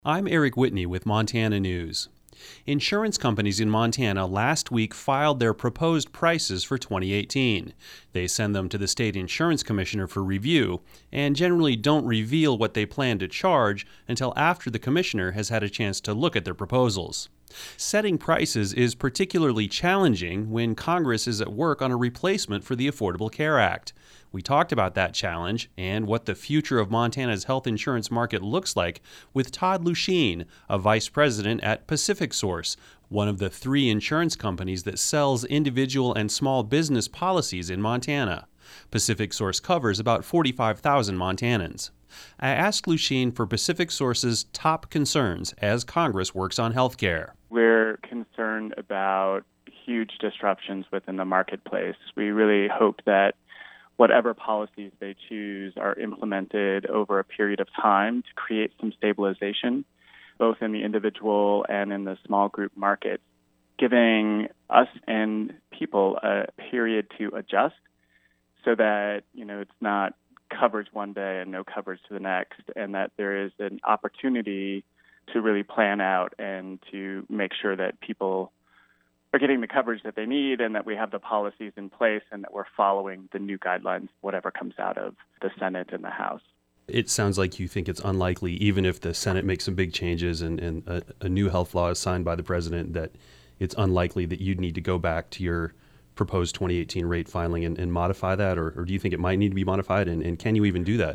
I'm Eric Whitney with Montana News. Insurance companies in Montana last week filed their proposed prices for 2018. They send them to the state insurance commissioner for review and generally don't reveal what they plan to charge until after the commissioner has had a chance to look at their proposals. Setting prices is particularly challenging when Congress is at work on a replacement for the Affordable Care Act. We talked about that challenge and what the future of Montana's health insurance market looks like with Todd Lusheen, a vice president at PacificSource, one of the 3 insurance companies that sells individual and small business policies in Montana. PacificSource covers about 45,000 Montanans. I asked Lusheen for PacificSource's top concerns as Congress works on health care. We're concerned about huge disruptions within the marketplace. We really hope that whatever policies they choose are implemented over a period of time to create some stabilization, both in the individual and in the small group market, giving us and people a period to adjust so that, it's not coverage one day and no coverage to the next, and that there is an opportunity to really plan out and to make sure that people are getting the coverage that they need and that we have the policies in place and that we're following the new guidelines, whatever comes out of the Senate and the House. It sounds like you think it's unlikely, even if the Senate makes some big changes and a new health law is signed by the president, that it's unlikely that you'd need to go back to your proposed 2018 rate filing and modify that, or do you think it might need to be modified, and can you even do that?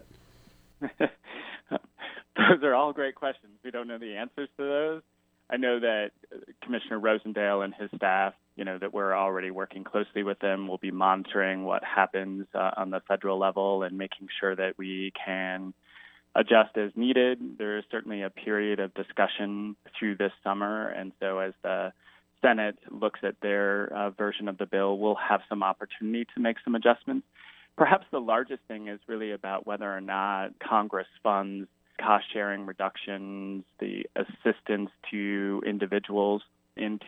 Those are all great questions. We don't know the answers to those. I know that Commissioner Rosendale and his staff, that we're already working closely with them. We'll be monitoring what happens on the federal level and making sure that we can adjust as needed. There is certainly a period of discussion through this summer, and so as the Senate looks at their version of the bill, we'll have some opportunity to make some adjustments. Perhaps the largest thing is really about whether or not Congress funds cost-sharing reductions, the assistance to individuals in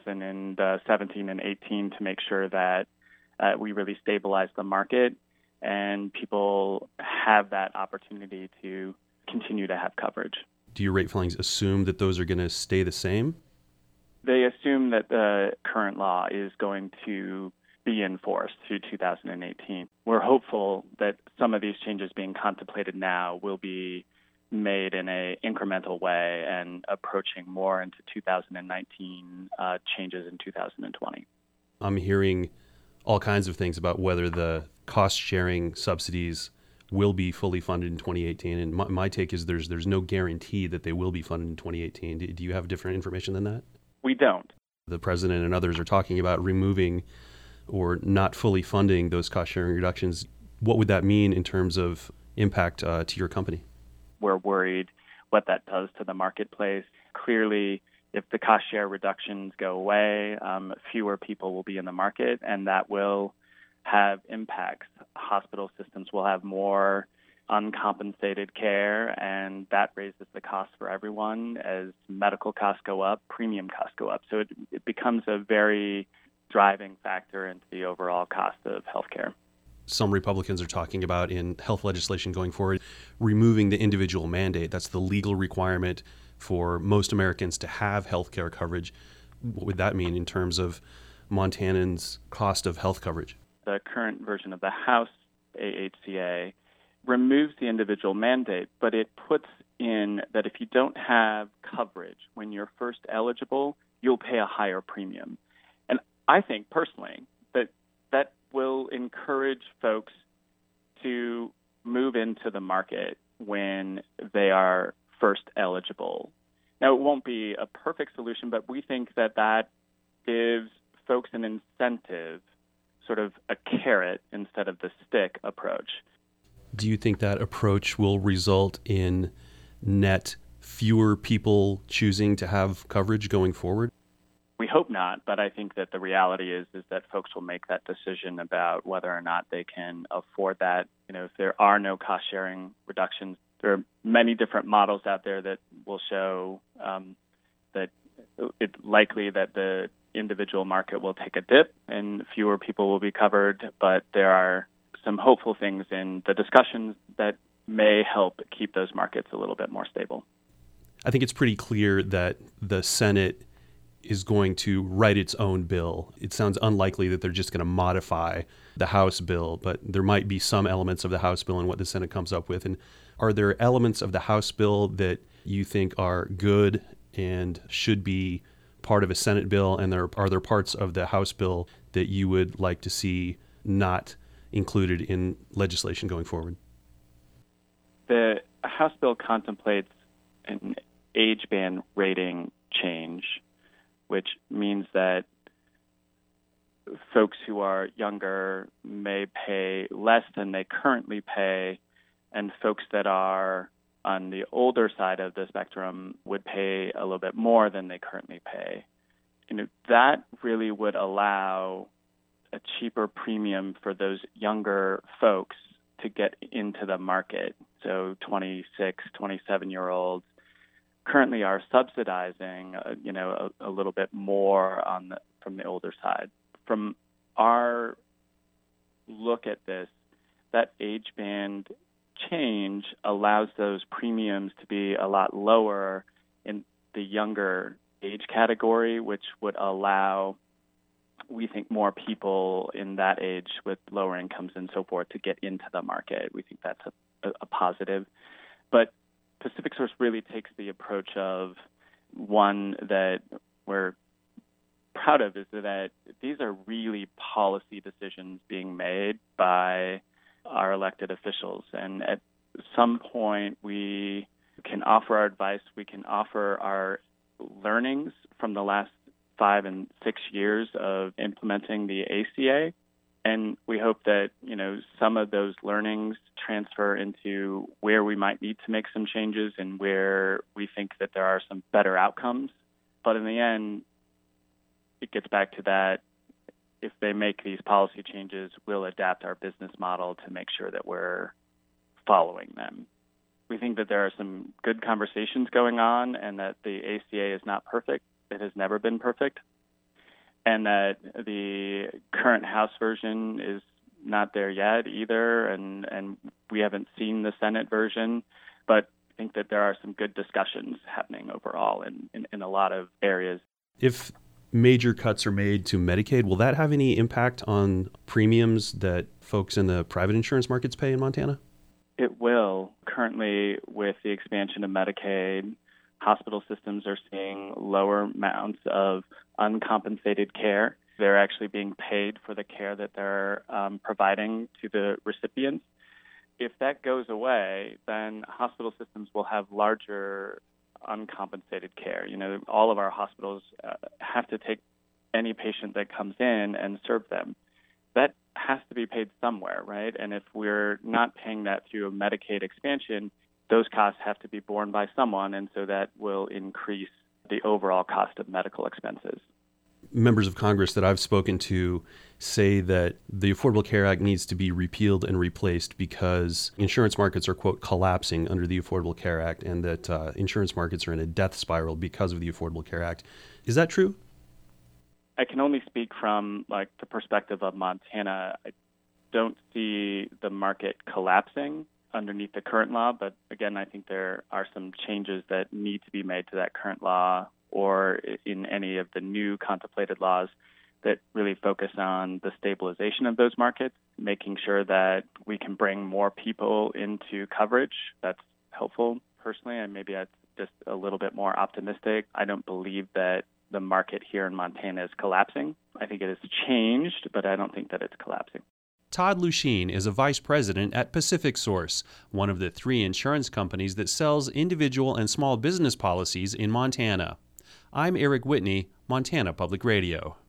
2017 and 18 to make sure that we really stabilize the market and people have that opportunity to continue to have coverage. Do your rate filings assume that those are going to stay the same? They assume that the current law is going to be enforced through 2018. We're hopeful that some of these changes being contemplated now will be made in an incremental way and approaching more into 2019 changes in 2020. I'm hearing all kinds of things about whether the cost-sharing subsidies will be fully funded in 2018, and my take is there's no guarantee that they will be funded in 2018. Do you have different information than that? We don't. The president and others are talking about removing or not fully funding those cost-sharing reductions. What would that mean in terms of impact to your company? We're worried what that does to the marketplace. Clearly, if the cost share reductions go away, fewer people will be in the market, and that will have impacts. Hospital systems will have more uncompensated care, and that raises the cost for everyone. As medical costs go up, premium costs go up. So it becomes a very driving factor into the overall cost of healthcare. Some Republicans are talking about in health legislation going forward, removing the individual mandate. That's the legal requirement for most Americans to have health care coverage. What would that mean in terms of Montanans' cost of health coverage? The current version of the House AHCA removes the individual mandate, but it puts in that if you don't have coverage when you're first eligible, you'll pay a higher premium. And I think personally that will encourage folks to move into the market when they are first eligible. Now, it won't be a perfect solution, but we think that gives folks an incentive, sort of a carrot instead of the stick approach. Do you think that approach will result in net fewer people choosing to have coverage going forward? We hope not, but I think that the reality is that folks will make that decision about whether or not they can afford that. If there are no cost-sharing reductions, there are many different models out there that will show that it's likely that the individual market will take a dip and fewer people will be covered, but there are some hopeful things in the discussions that may help keep those markets a little bit more stable. I think it's pretty clear that the Senate is going to write its own bill. It sounds unlikely that they're just going to modify the House bill, but there might be some elements of the House bill and what the Senate comes up with. And are there elements of the House bill that you think are good and should be part of a Senate bill? And are there parts of the House bill that you would like to see not included in legislation going forward? The House bill contemplates an age band rating change, which means that folks who are younger may pay less than they currently pay, and folks that are on the older side of the spectrum would pay a little bit more than they currently pay. That really would allow a cheaper premium for those younger folks to get into the market. So 26, 27-year-olds currently are subsidizing, a little bit more from the older side. From our look at this, that age band change allows those premiums to be a lot lower in the younger age category, which would allow, we think, more people in that age with lower incomes and so forth to get into the market. We think that's a positive. But PacificSource really takes the approach of one that we're proud of, is that these are really policy decisions being made by our elected officials. And at some point, we can offer our advice, we can offer our learnings from the last 5 and 6 years of implementing the ACA. And we hope that, some of those learnings transfer into where we might need to make some changes and where we think that there are some better outcomes. But in the end, it gets back to that. If they make these policy changes, we'll adapt our business model to make sure that we're following them. We think that there are some good conversations going on and that the ACA is not perfect. It has never been perfect. And that the current House version is not there yet either, and we haven't seen the Senate version. But I think that there are some good discussions happening overall in a lot of areas. If major cuts are made to Medicaid, will that have any impact on premiums that folks in the private insurance markets pay in Montana? It will. Currently, with the expansion of Medicaid, hospital systems are seeing lower amounts of uncompensated care. They're actually being paid for the care that they're providing to the recipients. If that goes away, then hospital systems will have larger uncompensated care. All of our hospitals have to take any patient that comes in and serve them. That has to be paid somewhere, right? And if we're not paying that through a Medicaid expansion, those costs have to be borne by someone, and so that will increase the overall cost of medical expenses. Members of Congress that I've spoken to say that the Affordable Care Act needs to be repealed and replaced because insurance markets are, quote, collapsing under the Affordable Care Act, and that insurance markets are in a death spiral because of the Affordable Care Act. Is that true? I can only speak from the perspective of Montana. I don't see the market collapsing underneath the current law, but again, I think there are some changes that need to be made to that current law or in any of the new contemplated laws that really focus on the stabilization of those markets, making sure that we can bring more people into coverage. That's helpful. Personally, and maybe that's just a little bit more optimistic. I don't believe that the market here in Montana is collapsing. I think it has changed, but I don't think that it's collapsing. Todd Lusheen is a vice president at PacificSource, one of the 3 insurance companies that sells individual and small business policies in Montana. I'm Eric Whitney, Montana Public Radio.